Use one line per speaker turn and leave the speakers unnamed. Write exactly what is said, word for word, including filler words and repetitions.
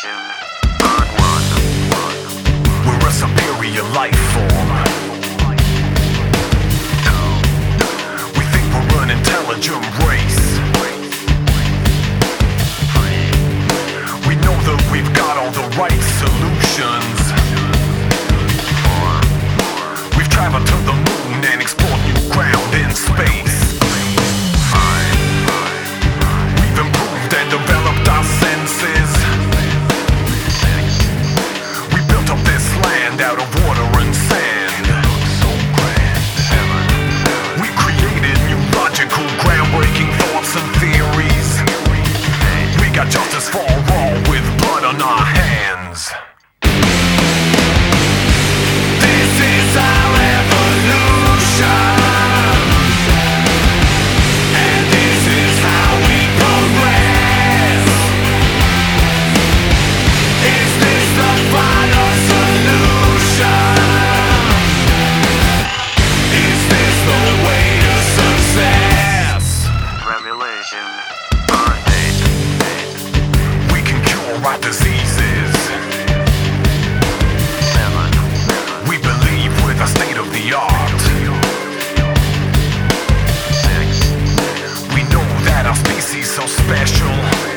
Revelation. Part one.
We're a superior life form. We think we're an intelligent race. We know that we've got all the right solutions. We've traveled to the moon and explored new ground in space. We've improved and developed our senses. We built up this land out of water and sand. We created new logical, groundbreaking thoughts and theories. We got justice for all with blood on our hands. This is our evolution, and this is how we progress. Is this the final solution? Is this the way to success?
Revelation. Part eight.
We can cure our diseases.
Seven.
We believe we're the state of the art.
Six.
We know that our species so special.